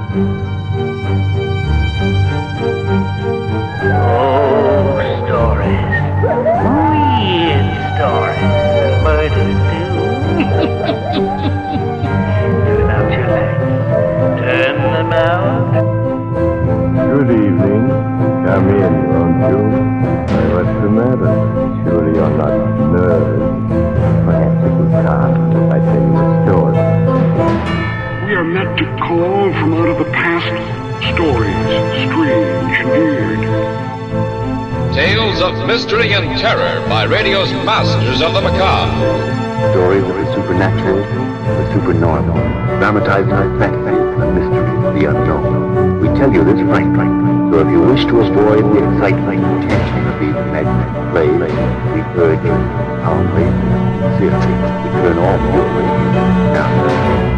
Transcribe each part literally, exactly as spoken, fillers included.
Mystery and terror by radio's masters of the macabre. Stories of the supernatural, the supernormal, dramatized fantasy, the mystery, the unknown. We tell you this frankly, so if you wish to avoid the excitement and tension of these imaginary plays, we urge you, calmly, sincerely, to turn off your radio now.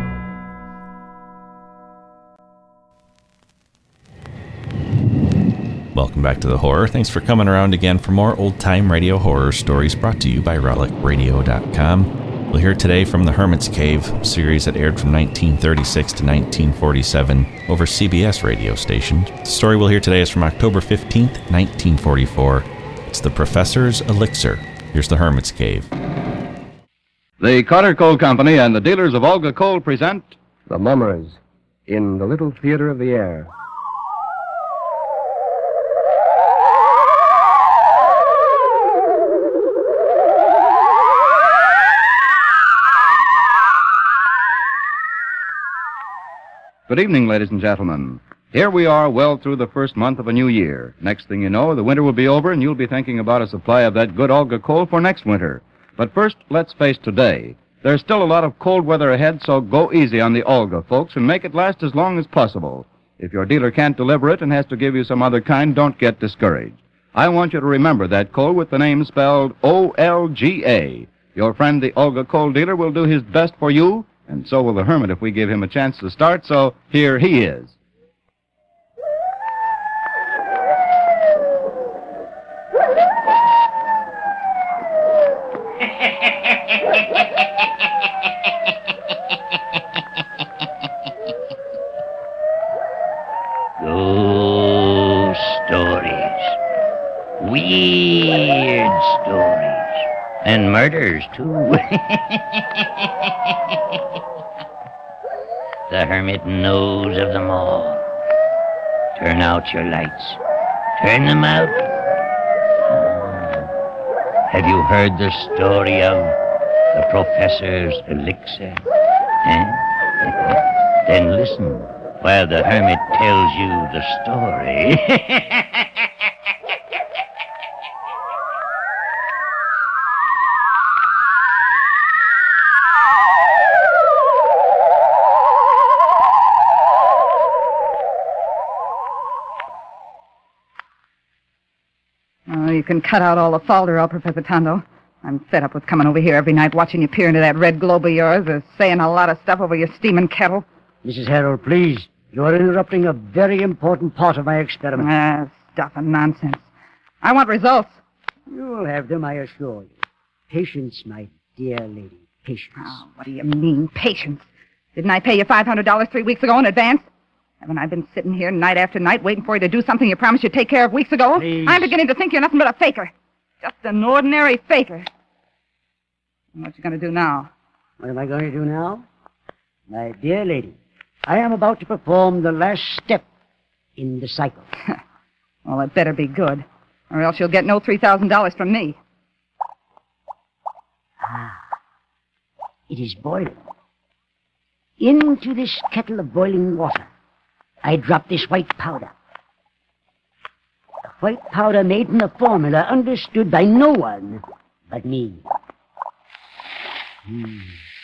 Welcome back to the horror. Thanks for coming around again for more old-time radio horror stories brought to you by relic radio dot com. We'll hear today from The Hermit's Cave, series that aired from nineteen thirty-six to nineteen forty-seven over C B S radio station. The story we'll hear today is from October fifteenth, nineteen forty-four. It's The Professor's Elixir. Here's The Hermit's Cave. The Carter Coal Company and the dealers of Olga Coal present The Mummers in the Little Theater of the Air. Good evening, ladies and gentlemen. Here we are well through the first month of a new year. Next thing you know, the winter will be over and you'll be thinking about a supply of that good Olga coal for next winter. But first, let's face today. There's still a lot of cold weather ahead, so go easy on the Olga, folks, and make it last as long as possible. If your dealer can't deliver it and has to give you some other kind, don't get discouraged. I want you to remember that coal with the name spelled O L G A. Your friend, the Olga coal dealer, will do his best for you, and so will the Hermit if we give him a chance to start, so here he is. Ghost stories. Weird stories. And murders, too. The Hermit knows of them all. Turn out your lights. Turn them out. Oh. Have you heard the story of the Professor's Elixir? Eh? Then listen while the Hermit tells you the story. You can cut out all the falderall, Professor Tondo. I'm fed up with coming over here every night watching you peer into that red globe of yours or saying a lot of stuff over your steaming kettle. Missus Harold, please. You are interrupting a very important part of my experiment. Ah, stuff and nonsense. I want results. You'll have them, I assure you. Patience, my dear lady. Patience. Oh, what do you mean, patience? Didn't I pay you five hundred dollars three weeks ago in advance? Haven't I been sitting here night after night waiting for you to do something you promised you'd take care of weeks ago? Please. I'm beginning to think you're nothing but a faker. Just an ordinary faker. And what you going to do now? What am I going to do now? My dear lady, I am about to perform the last step in the cycle. Well, it better be good, or else you'll get no three thousand dollars from me. Ah, it is boiling. Into this kettle of boiling water, I drop this white powder. A white powder made in a formula understood by no one but me. Hmm.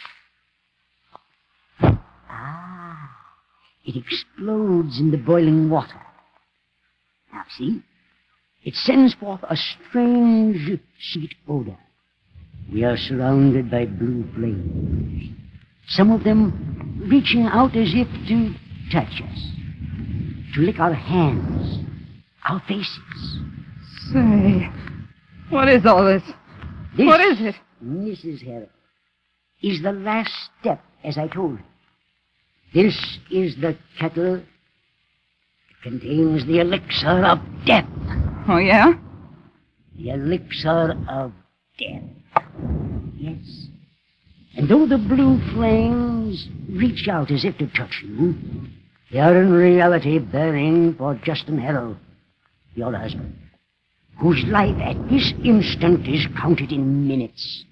Ah, it explodes in the boiling water. Now, see? It sends forth a strange, sweet odor. We are surrounded by blue flames. Some of them reaching out as if to touch us, to lick our hands, our faces. Say, what is all this? This, what is it? Missus Harris, is the last step, as I told you. This is the kettle. It contains the elixir of death. Oh, yeah? The elixir of death. Yes. And though the blue flames reach out as if to touch you, they are in reality burning for Justin Harrell, your husband, whose life at this instant is counted in minutes.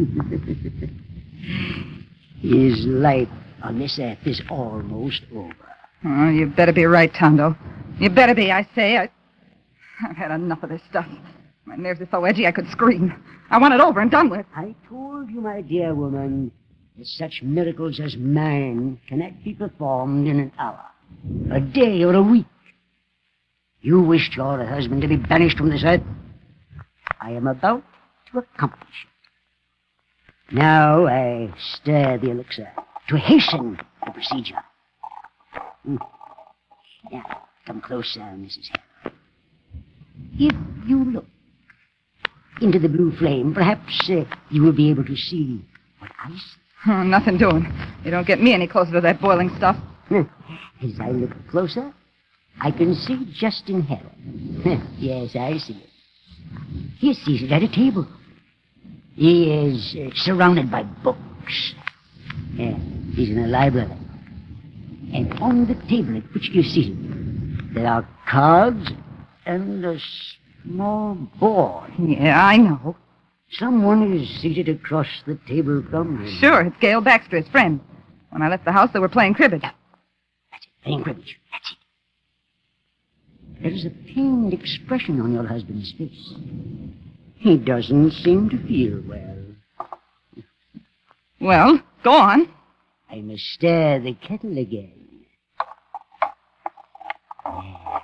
His life on this earth is almost over. Oh, you better be right, Tondo. You better be, I say. I... I've had enough of this stuff. My nerves are so edgy I could scream. I want it over and done with. I told you, my dear woman, that such miracles as mine cannot be performed in an hour, a day, or a week. You wished your husband to be banished from this earth. I am about to accomplish it. Now I stir the elixir to hasten the procedure. Mm. Now, come closer, Missus Harrell. If you look into the blue flame, perhaps uh, you will be able to see what I see. Oh, nothing doing. You don't get me any closer to that boiling stuff. As I look closer, I can see Justin Harrell. Yes, I see it. He is seated at a table. He is uh, surrounded by books. Yeah, he's in a library. And on the table at which you're seated, there are cards and a small board. Yeah, I know. Someone is seated across the table from him. Sure, it's Gail Baxter, his friend. When I left the house, they were playing cribbage. That's it, playing cribbage. That's it. There is a pained expression on your husband's face. He doesn't seem to feel well. Well, go on. I must stir the kettle again. There.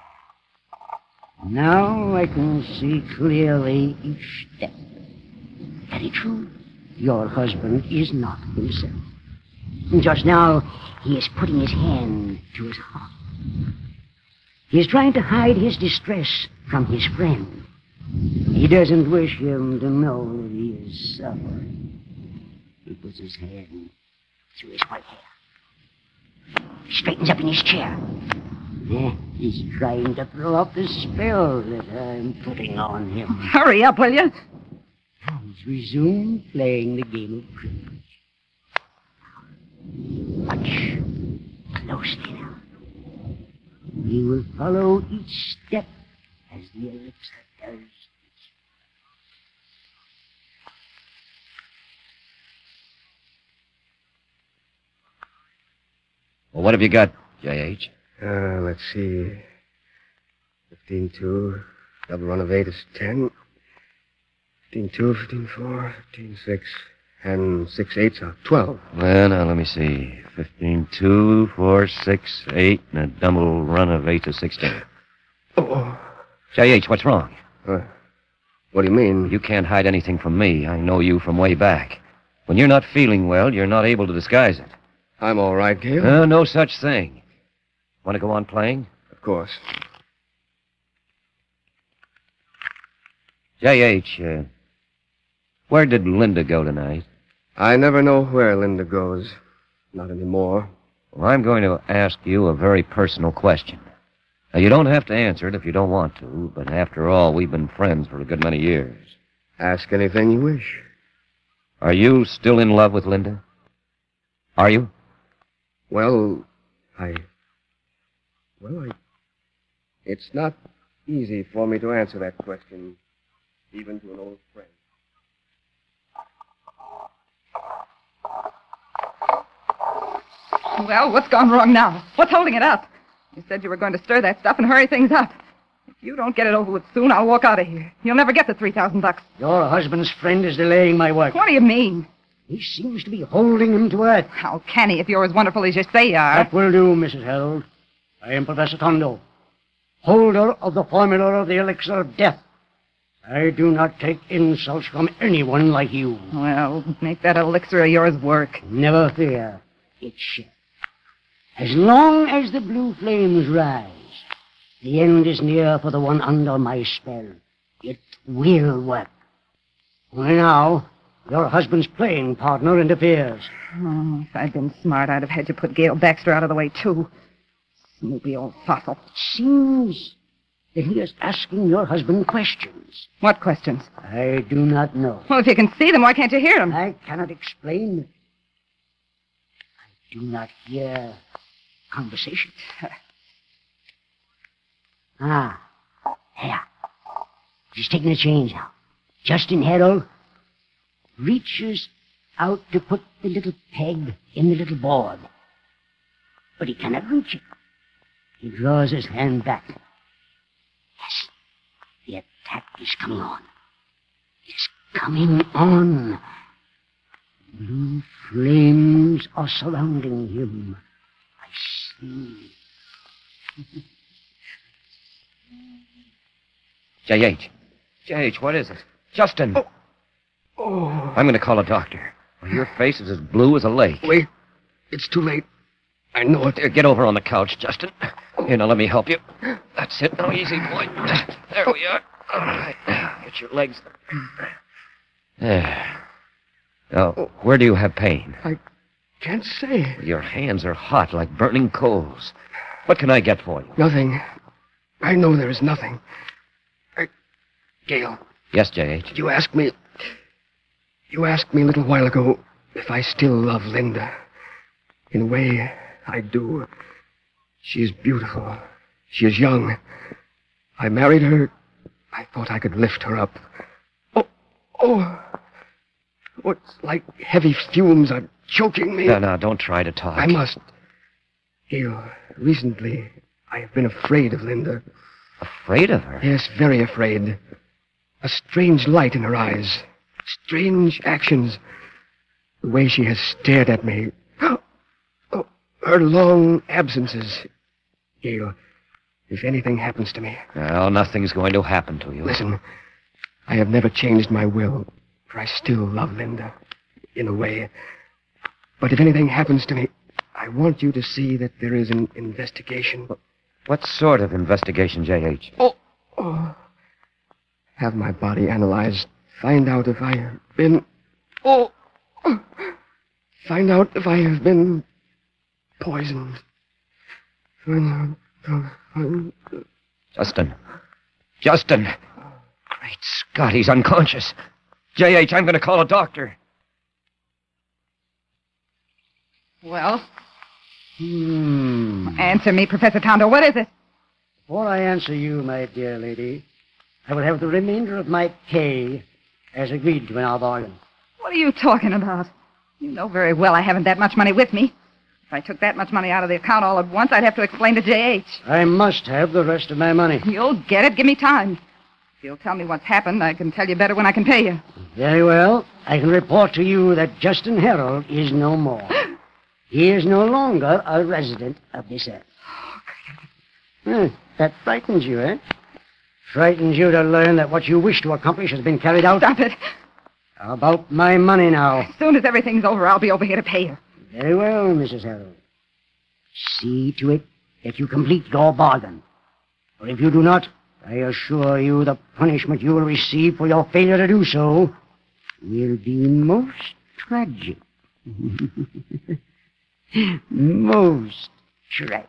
Now I can see clearly each step. Very true. Your husband is not himself. Just now, he is putting his hand to his heart. He is trying to hide his distress from his friend. He doesn't wish him to know that he is suffering. He puts his hand through his white hair. He straightens up in his chair. Eh, he's trying to throw off the spell that I'm putting on him. Hurry up, will you? He's resumed playing the game of cribbage. Watch closely now. He will follow each step as the elixir does. Well, what have you got, J H? Uh, let's see. fifteen two. Double run of eight is ten. fifteen two, fifteen four, fifteen six. And six eights are twelve. Well, now, let me see. fifteen two, four, six, eight, and a double run of eight is sixteen. Oh. J H, what's wrong? Uh, what do you mean? You can't hide anything from me. I know you from way back. When you're not feeling well, you're not able to disguise it. I'm all right, Gale. Uh, no such thing. Want to go on playing? Of course. J H, uh, where did Linda go tonight? I never know where Linda goes. Not anymore. Well, I'm going to ask you a very personal question. Now, you don't have to answer it if you don't want to, but after all, we've been friends for a good many years. Ask anything you wish. Are you still in love with Linda? Are you? Well, I... Well, I... It's not easy for me to answer that question, even to an old friend. Well, what's gone wrong now? What's holding it up? You said you were going to stir that stuff and hurry things up. If you don't get it over with soon, I'll walk out of here. You'll never get the three thousand bucks. Your husband's friend is delaying my work. What do you mean? He seems to be holding him to earth. How can he if you're as wonderful as you say you are? That will do, Missus Harold. I am Professor Tondo, holder of the formula of the elixir of death. I do not take insults from anyone like you. Well, make that elixir of yours work. Never fear. It shall. As long as the blue flames rise, the end is near for the one under my spell. It will work. Only now, your husband's playing partner interferes. Oh, if I'd been smart, I'd have had you put Gail Baxter out of the way, too. Snoopy old fossil. Seems that he is asking your husband questions. What questions? I do not know. Well, if you can see them, why can't you hear them? I cannot explain. I do not hear conversation. Ah, here. He's taking a change now. Justin Harold reaches out to put the little peg in the little board. But he cannot reach it. He draws his hand back. Yes, the attack is coming on. It's coming on. Blue flames are surrounding him. I see. J H. J H, what is it? Justin. Oh. Oh. I'm going to call a doctor. Well, your face is as blue as a lake. Wait. It's too late. I know it. There, get over on the couch, Justin. Here, now let me help you. That's it. Now, easy, boy. There we are. All right. Get your legs. There. Now, where do you have pain? I can't say. Your hands are hot like burning coals. What can I get for you? Nothing. I know there is nothing. I... Gail. Yes, J H. You asked me... You asked me a little while ago if I still love Linda. In a way, I do. She is beautiful. She is young. I married her. I thought I could lift her up. Oh, oh. Oh, it's like heavy fumes are choking me. No, no, don't try to talk. I must. Gail, recently, I have been afraid of Linda. Afraid of her? Yes, very afraid. A strange light in her eyes. Strange actions. The way she has stared at me. Oh, her long absences. Gail, if anything happens to me... Well, nothing's going to happen to you. Listen, I have never changed my will, for I still love Linda, in a way. But if anything happens to me, I want you to see that there is an investigation. What sort of investigation, J H? Oh, oh. Have my body analyzed. Find out if I have been... Oh! Find out if I have been poisoned. Find out... Find... Justin. Justin. Great Scott, he's unconscious. J H, I'm going to call a doctor. Well? Hmm. Answer me, Professor Tondo. What is it? Before I answer you, my dear lady, I will have the remainder of my pay as agreed to in our bargain. What are you talking about? You know very well I haven't that much money with me. If I took that much money out of the account all at once, I'd have to explain to J H. I must have the rest of my money. You'll get it. Give me time. If you'll tell me what's happened, I can tell you better when I can pay you. Very well. I can report to you that Justin Harold is no more. He is no longer a resident of this earth. Hmm, that frightens you, eh? Frightens you to learn that what you wish to accomplish has been carried out? Stop it. How about my money now? As soon as everything's over, I'll be over here to pay you. Very well, Missus Harold. See to it that you complete your bargain. For if you do not, I assure you the punishment you will receive for your failure to do so will be most tragic. Most tragic.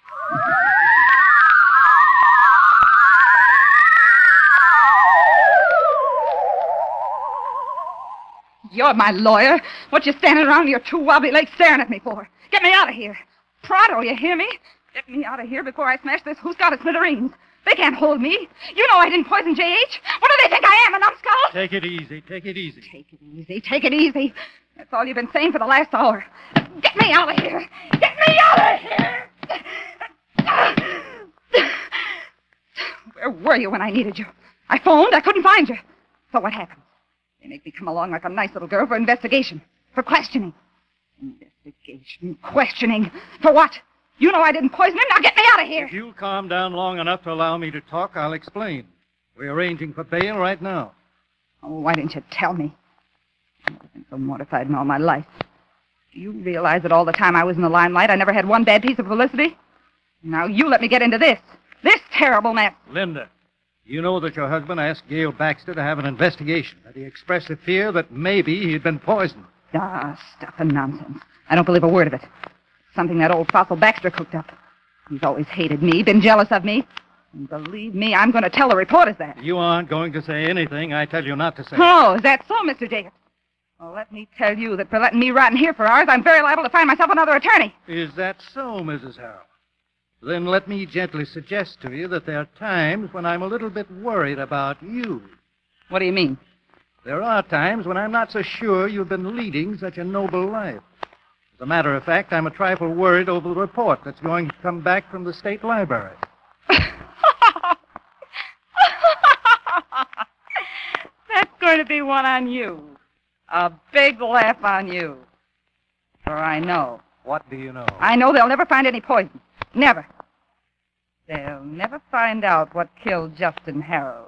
You're my lawyer. What you standing around your two wobbly legs staring at me for? Get me out of here. Pronto, you hear me? Get me out of here before I smash this who's got it smithereens. They can't hold me. You know I didn't poison J H. What do they think I am, a numbskull? Take it easy. Take it easy. Take it easy. Take it easy. That's all you've been saying for the last hour. Get me out of here. Get me out of here. Where were you when I needed you? I phoned. I couldn't find you. So what happened? They make me come along like a nice little girl for investigation. For questioning. Investigation. Questioning. For what? You know I didn't poison him. Now get me out of here. If you'll calm down long enough to allow me to talk, I'll explain. We're arranging for bail right now. Oh, why didn't you tell me? I've been so mortified in all my life. Do you realize that all the time I was in the limelight, I never had one bad piece of publicity? Now you let me get into this. This terrible mess. Linda, You know that your husband asked Gail Baxter to have an investigation, that he expressed a fear that maybe he'd been poisoned. Ah, stuff and nonsense. I don't believe a word of it. Something that old fossil Baxter cooked up. He's always hated me, been jealous of me. And believe me, I'm going to tell the reporters that. You aren't going to say anything I tell you not to say. Oh, is that so, Mister Jacobs? Well, let me tell you that for letting me rot in here for hours, I'm very liable to find myself another attorney. Is that so, Missus Harrell? Then let me gently suggest to you that there are times when I'm a little bit worried about you. What do you mean? There are times when I'm not so sure you've been leading such a noble life. As a matter of fact, I'm a trifle worried over the report that's going to come back from the state library. That's going to be one on you. A big laugh on you. For I know. What do you know? I know they'll never find any poison. Never. They'll never find out what killed Justin Harold.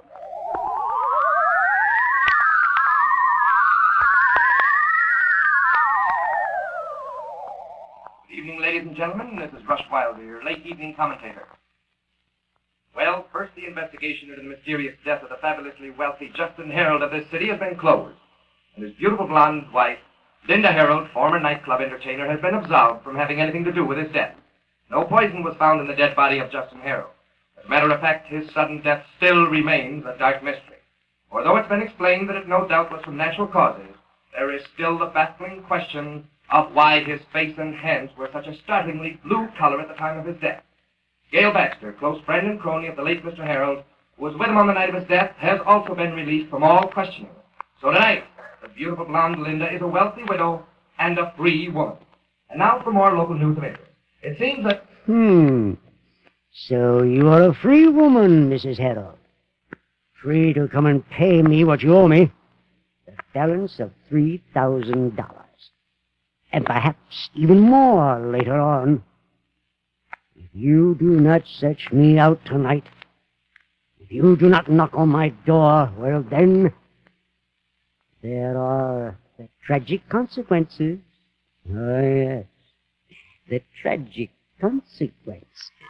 Good evening, ladies and gentlemen. This is Rush Wilder, your late evening commentator. Well, first, the investigation into the mysterious death of the fabulously wealthy Justin Harold of this city has been closed. And his beautiful blonde wife, Linda Harold, former nightclub entertainer, has been absolved from having anything to do with his death. No poison was found in the dead body of Justin Harold. As a matter of fact, his sudden death still remains a dark mystery. For though it's been explained that it no doubt was from natural causes, there is still the baffling question of why his face and hands were such a startlingly blue color at the time of his death. Gail Baxter, close friend and crony of the late Mister Harold, who was with him on the night of his death, has also been released from all questioning. So tonight, the beautiful blonde Linda is a wealthy widow and a free woman. And now for more local news of interest. It seems that... Hmm. So you are a free woman, Missus Harold. Free to come and pay me what you owe me. The balance of three thousand dollars. And perhaps even more later on. If you do not search me out tonight, if you do not knock on my door, well then, there are the tragic consequences. Oh, yes. The tragic consequences.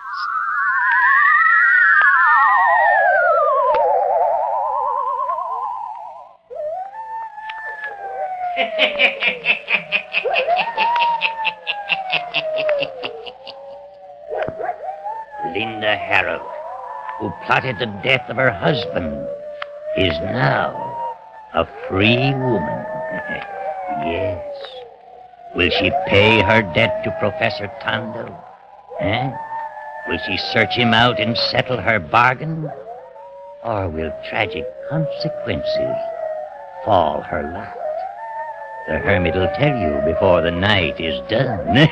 Linda Harold, who plotted the death of her husband, is now a free woman. Yes. Will she pay her debt to Professor Tondo? Eh? Will she search him out and settle her bargain? Or will tragic consequences fall her lot? The hermit will tell you before the night is done.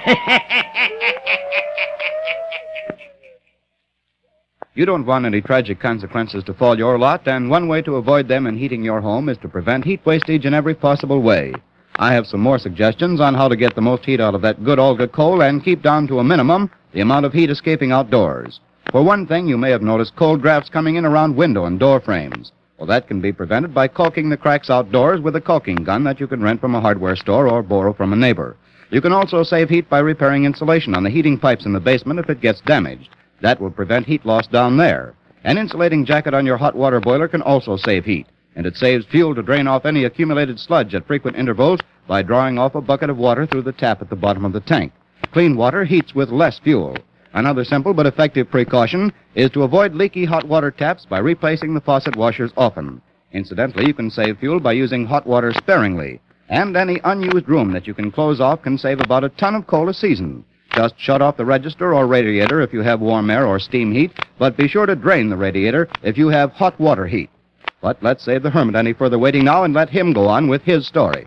You don't want any tragic consequences to fall your lot, and one way to avoid them in heating your home is to prevent heat wastage in every possible way. I have some more suggestions on how to get the most heat out of that good Olga coal and keep down to a minimum the amount of heat escaping outdoors. For one thing, you may have noticed cold drafts coming in around window and door frames. Well, that can be prevented by caulking the cracks outdoors with a caulking gun that you can rent from a hardware store or borrow from a neighbor. You can also save heat by repairing insulation on the heating pipes in the basement if it gets damaged. That will prevent heat loss down there. An insulating jacket on your hot water boiler can also save heat, and it saves fuel to drain off any accumulated sludge at frequent intervals by drawing off a bucket of water through the tap at the bottom of the tank. Clean water heats with less fuel. Another simple but effective precaution is to avoid leaky hot water taps by replacing the faucet washers often. Incidentally, you can save fuel by using hot water sparingly. And any unused room that you can close off can save about a ton of coal a season. Just shut off the register or radiator if you have warm air or steam heat, but be sure to drain the radiator if you have hot water heat. But let's save the hermit any further waiting now and let him go on with his story.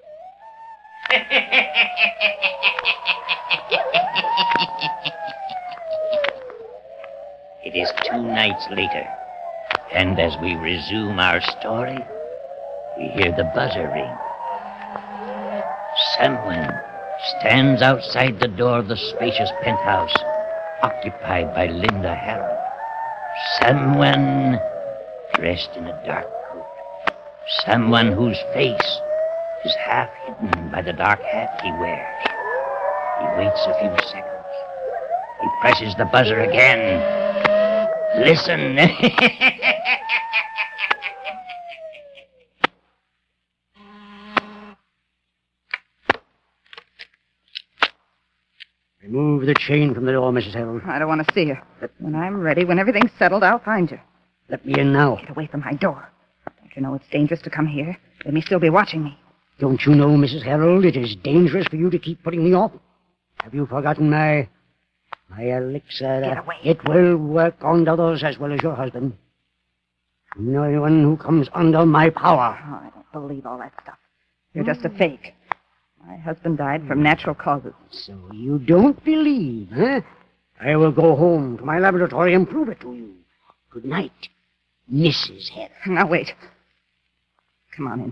It is two nights later, and as we resume our story, we hear the buzzer ring. Someone stands outside the door of the spacious penthouse occupied by Linda Harold. Someone dressed in a dark coat. Someone whose face is half hidden by the dark hat he wears. He waits a few seconds. He presses the buzzer again. Listen. Remove the chain from the door, Missus Harold. I don't want to see you. But when I'm ready, when everything's settled, I'll find you. Let me in now. Get away from my door. Don't you know it's dangerous to come here? They may still be watching me. Don't you know, Missus Harold, it is dangerous for you to keep putting me off? Have you forgotten my... my elixir? Get away. It will work on others as well as your husband. No one who comes under my power. Oh, I don't believe all that stuff. You're just a fake. My husband died from natural causes. So you don't believe, huh? I will go home to my laboratory and prove it to you. Good night, Missus Harold. Now, wait. Come on in.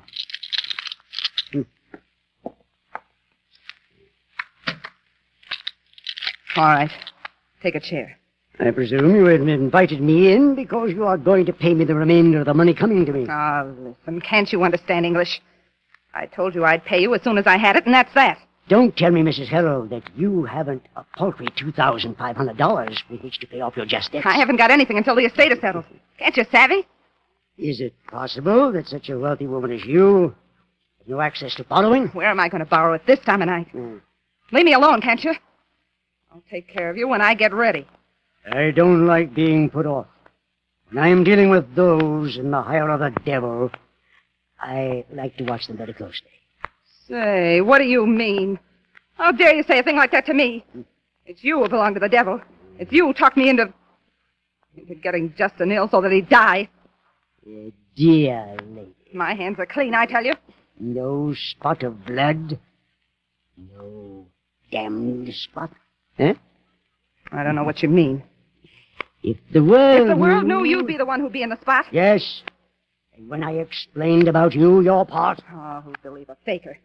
All right. Take a chair. I presume you have invited me in because you are going to pay me the remainder of the money coming to me. Ah, listen, can't you understand English? I told you I'd pay you as soon as I had it, and that's that. Don't tell me, Missus Harold, that you haven't a paltry two thousand five hundred dollars with which to pay off your just debts. I haven't got anything until the estate is settled. Can't you savvy? Is it possible that such a wealthy woman as you has no access to borrowing? Where am I going to borrow it this time of night? Hmm. Leave me alone, can't you? I'll take care of you when I get ready. I don't like being put off. When I am dealing with those in the hire of the devil, I like to watch them very closely. Say, what do you mean? How dare you say a thing like that to me? It's you who belong to the devil. It's you who talked me into... into getting Justin ill so that he'd die. Uh, dear lady. My hands are clean, I tell you. No spot of blood. No damned spot. Huh? I don't know what you mean. If the world... If the world knew you'd be the one who'd be in the spot. Yes. And when I explained about you, your part... Oh, who'd believe a faker?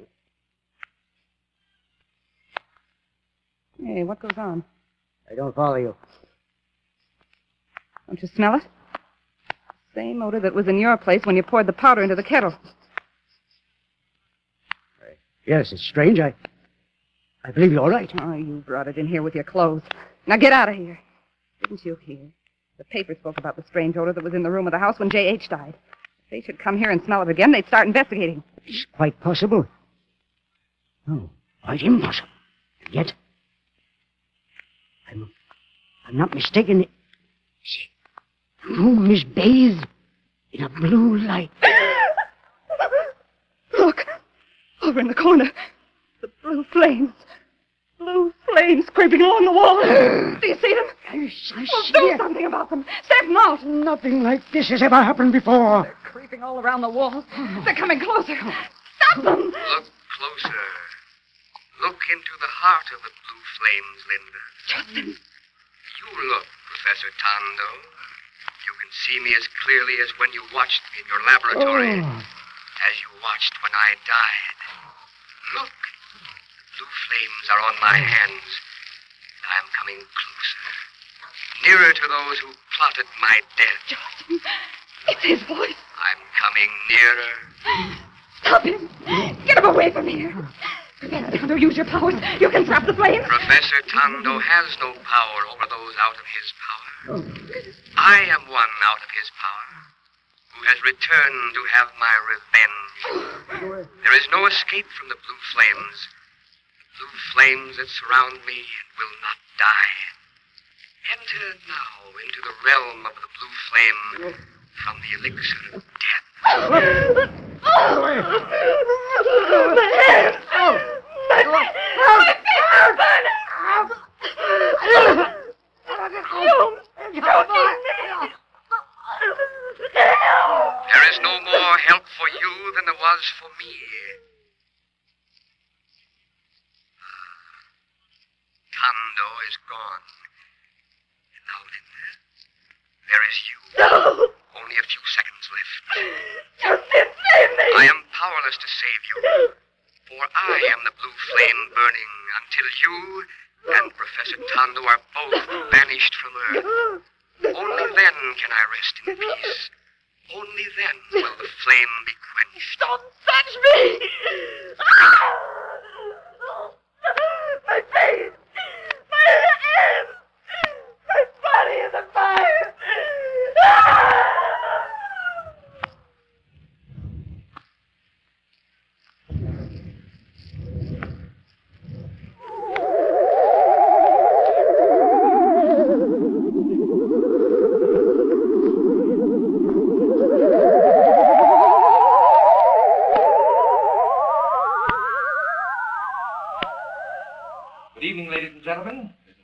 Hey, what goes on? I don't follow you. Don't you smell it? Same odor that was in your place when you poured the powder into the kettle. Yes, it's strange. I... I believe you're right. Oh, you brought it in here with your clothes. Now get out of here. Didn't you hear? The paper spoke about the strange odor that was in the room of the house when J H died. If they should come here and smell it again, they'd start investigating. It's quite possible. No, quite impossible. And yet, I'm, I'm not mistaken. See, the room is bathed in a blue light. Look, over in the corner, the blue flames. Blue flames creeping along the wall. Do you see them? Yes, I well, see do it. something about them. Stamp them out. Nothing like this has ever happened before. They're creeping all around the wall. They're coming closer. Stop them. Look closer. Look into the heart of the blue flames, Linda. Justin. You look, Professor Tondo. You can see me as clearly as when you watched me in your laboratory. Oh. As you watched when I died. Look. The blue flames are on my hands. I'm coming closer. Nearer to those who plotted my death. Justin, it's his voice. I'm coming nearer. Stop him. Get him away from here. Professor Tondo, use your powers. You can trap the flames. Professor Tondo has no power over those out of his power. I am one out of his power, who has returned to have my revenge. There is no escape from the blue flames. The blue flames that surround me will not die. Enter now into the realm of the blue flame from the elixir of death. Oh, my head! Oh, my head! My feet are burning! You choking me! There is no more help for you than there was for me. Tondo is gone. And now, Linda, there is you. No! Only a few seconds left. Justin, save me! I am powerless to save you, for I am the blue flame burning until you and Professor Tondo are both banished from Earth. Only then can I rest in peace. Only then will the flame be quenched. Don't touch me! My face! My hands! My body is afire!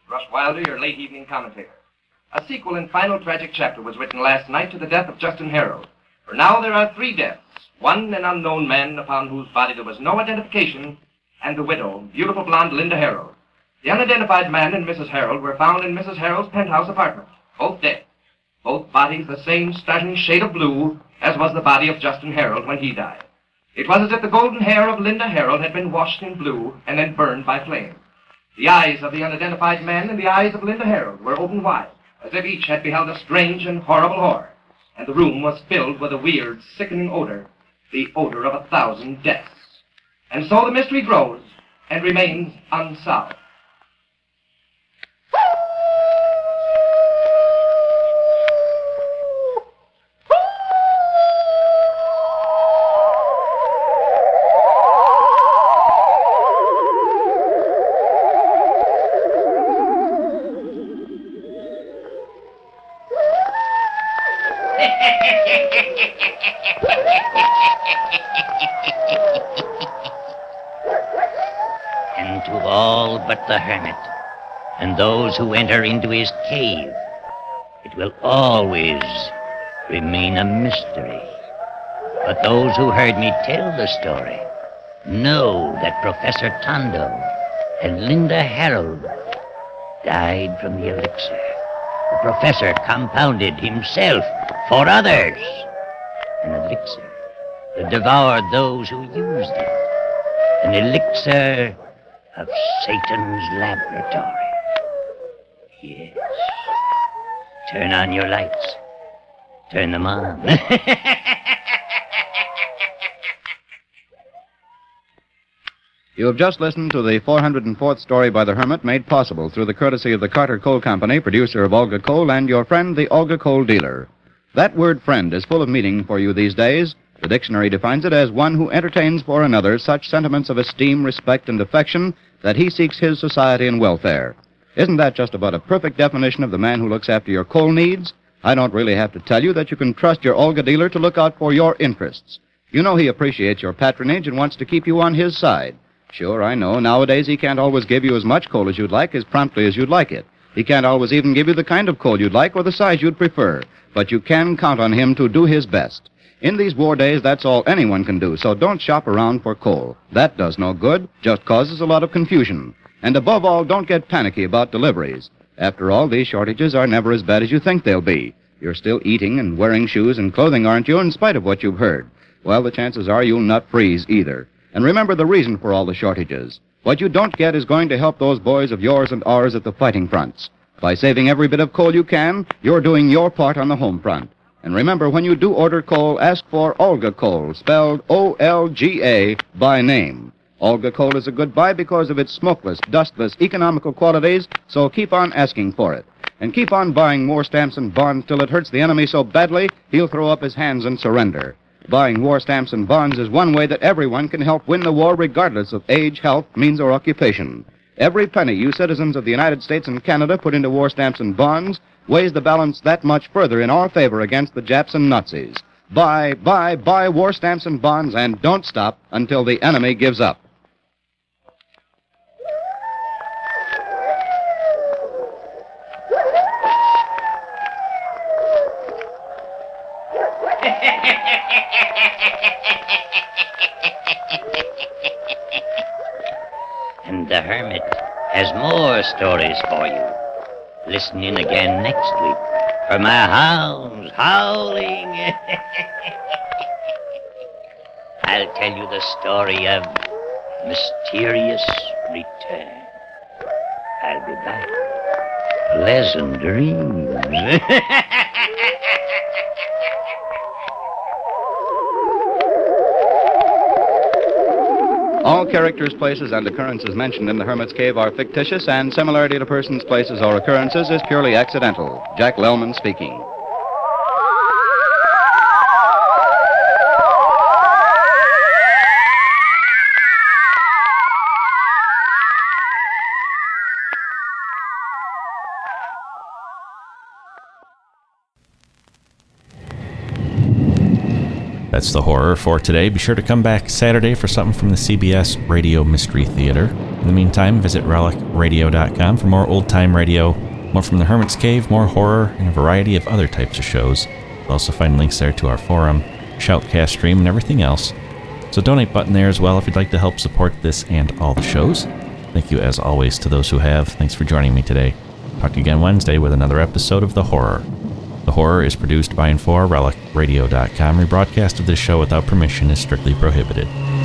Rush Wilder, your late evening commentator. A sequel and final tragic chapter was written last night to the death of Justin Harold. For now there are three deaths. One, an unknown man upon whose body there was no identification, and the widow, beautiful blonde Linda Harold. The unidentified man and Missus Harold were found in Missus Harold's penthouse apartment, both dead. Both bodies the same startling shade of blue as was the body of Justin Harold when he died. It was as if the golden hair of Linda Harold had been washed in blue and then burned by flame. The eyes of the unidentified man and the eyes of Linda Harold were open wide, as if each had beheld a strange and horrible horror, and the room was filled with a weird, sickening odor, the odor of a thousand deaths. And so the mystery grows and remains unsolved. And to all but the hermit and those who enter into his cave, it will always remain a mystery. But those who heard me tell the story know that Professor Tondo and Linda Harold died from the elixir. The professor compounded himself for others an elixir that devoured those who used it, an elixir of Satan's laboratory. Yes. Turn on your lights. Turn them on. You have just listened to the four hundred fourth story by the Hermit, made possible through the courtesy of the Carter Coal Company, producer of Olga Coal, and your friend, the Olga Coal dealer. That word friend is full of meaning for you these days. The dictionary defines it as one who entertains for another such sentiments of esteem, respect, and affection that he seeks his society and welfare. Isn't that just about a perfect definition of the man who looks after your coal needs? I don't really have to tell you that you can trust your Olga dealer to look out for your interests. You know he appreciates your patronage and wants to keep you on his side. Sure, I know, nowadays he can't always give you as much coal as you'd like as promptly as you'd like it. He can't always even give you the kind of coal you'd like or the size you'd prefer. But you can count on him to do his best. In these war days, that's all anyone can do, so don't shop around for coal. That does no good, just causes a lot of confusion. And above all, don't get panicky about deliveries. After all, these shortages are never as bad as you think they'll be. You're still eating and wearing shoes and clothing, aren't you, in spite of what you've heard? Well, the chances are you'll not freeze either. And remember the reason for all the shortages. What you don't get is going to help those boys of yours and ours at the fighting fronts. By saving every bit of coal you can, you're doing your part on the home front. And remember, when you do order coal, ask for Olga Coal, spelled O L G A, by name. Olga Coal is a good buy because of its smokeless, dustless, economical qualities, so keep on asking for it. And keep on buying war stamps and bonds till it hurts the enemy so badly, he'll throw up his hands and surrender. Buying war stamps and bonds is one way that everyone can help win the war regardless of age, health, means, or occupation. Every penny you citizens of the United States and Canada put into war stamps and bonds weighs the balance that much further in our favor against the Japs and Nazis. Buy, buy, buy war stamps and bonds, and don't stop until the enemy gives up. And the Hermit has more stories for you. Listen in again next week for my hounds howling. I'll tell you the story of Mysterious Return. I'll be back. Pleasant dreams. All characters, places, and occurrences mentioned in the Hermit's Cave are fictitious, and similarity to persons, places, or occurrences is purely accidental. Jack Lellman speaking. That's the horror for today. Be sure to come back Saturday for something from the C B S Radio Mystery Theater. In the meantime, visit relic radio dot com for more old-time radio, more from the Hermit's Cave, more horror, and a variety of other types of shows. You'll also find links there to our forum, Shoutcast stream, and everything else. So donate button there as well if you'd like to help support this and all the shows. Thank you as always to those who have. Thanks for joining me today. Talk to you again Wednesday with another episode of The Horror. The Horror is produced by and for relic radio dot com. Rebroadcast of this show without permission is strictly prohibited.